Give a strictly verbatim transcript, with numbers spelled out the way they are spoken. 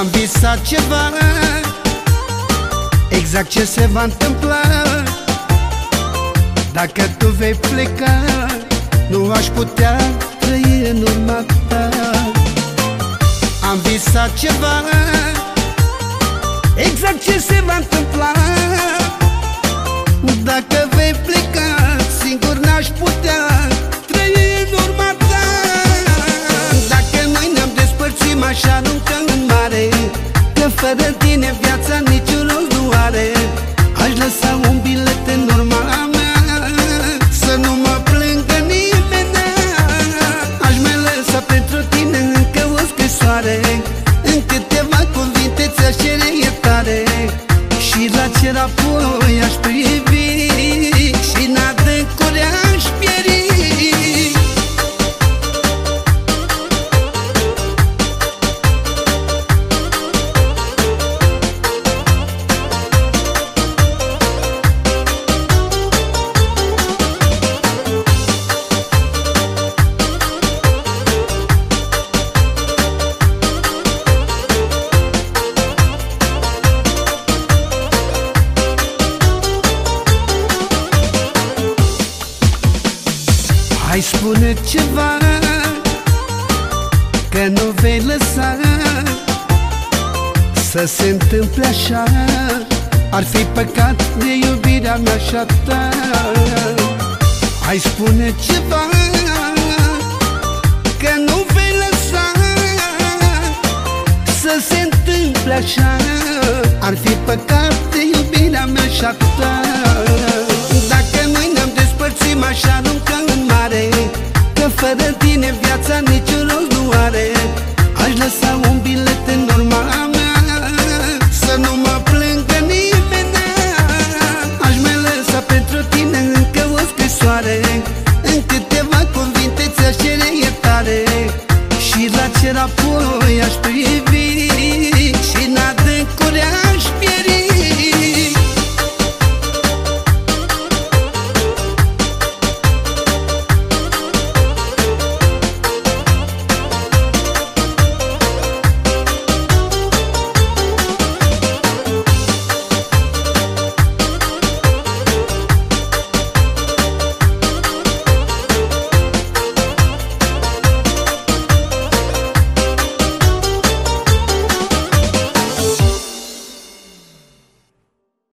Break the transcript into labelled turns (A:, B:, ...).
A: Am visat ceva, exact ce se va întâmpla. Dacă tu vei pleca, nu aș putea trăi în urma ta. Am visat ceva, exact ce se va întâmpla. Dacă vei pleca, singur n-aș putea trăi în urma ta. Dacă noi ne-am despărțit, m-aș arunca în mare, că fără tine viața niciun rost nu are. Aș lăsa un bilet în urma mea, să nu mă plângă nimeni. Aș mai lăsa pentru tine încă o scrisoare, în câteva cuvinte ți-aș cere iertare. Și la cer apoi aș privi și în adâncuri aș pieri. Hai spune ceva, că nu vei lăsa să se întâmple așa. Ar fi păcat de iubirea mea și a ta. Hai spune ceva, că nu vei lăsa să se întâmple așa. Ar fi păcat de iubirea mea și a ta. Dacă noi ne-am despărțit, m-aș arunca în mare, că fără tine viața niciun rost nu are. Aș lăsa un bilet în urma mea, să nu mă plângă nimeni. Aș mai lăsa pentru tine încă o scrisoare, în câteva cuvinte ți-aș cere iertare. Și la cer apoi aș privi